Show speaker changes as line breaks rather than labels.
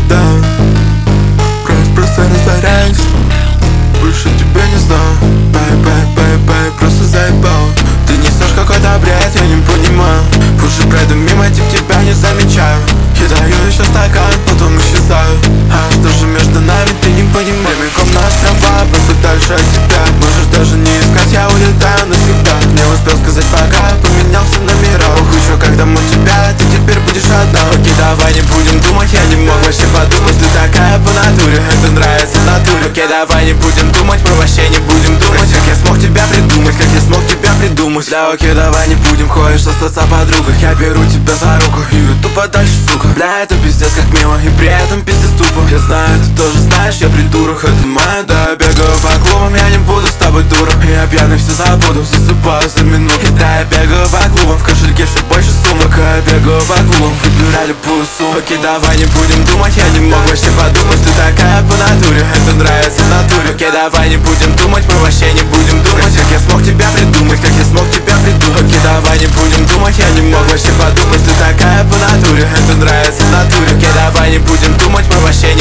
даун. Просто растворяюсь, больше тебя не знаю. Бай, просто заебал. Ты несешь какой-то бред, я не понимаю. Позже пройду мимо, тебя не замечаю. Я даю еще стакан, потом исчезаю. А что же между нами, ты не понимаешь. Прямиком на острова, подальше от тебя. Можешь даже не искать, я улетаю навсегда. Не успел сказать пока, поменялся номера. Ох, еще когда мы тебя, ты теперь будешь одна. Окей, давай не будем думать, я не мог вообще подумать. Ты такая по натуре, это нравится в натуре. Окей, давай не будем думать, мы вообще не будем думать. Как я смог тебя придумать, как я смог тебя придумать. Да окей, давай не будем, хочешь остаться подругой. Я беру тебя за руку и веду подальше, сука. Бля, это пиздец как мило и при этом пиздец тупо. Я знаю, ты тоже знаешь, я придурок, это моя. Да, я бегаю по клубам, я не буду с тобой дуром. Я пьяный, все забуду, засыпаю за минуту. Да, я бегаю по клубам, в кошельке все больше сумок. А я бегаю по клубам, выбираю любую сумму. Окей, давай не будем думать, я не мог вообще подумать. Ты такая по натуре, это нравится в натуре. Окей, давай не будем думать, мы вообще не будем думать. Как я смог тебя придумать, как я смог тебя придумать. Окей, давай не будем думать, я не мог вообще подумать. Ты такая по натуре, это нравится в натуре. Окей, давай не будем думать, мы вообще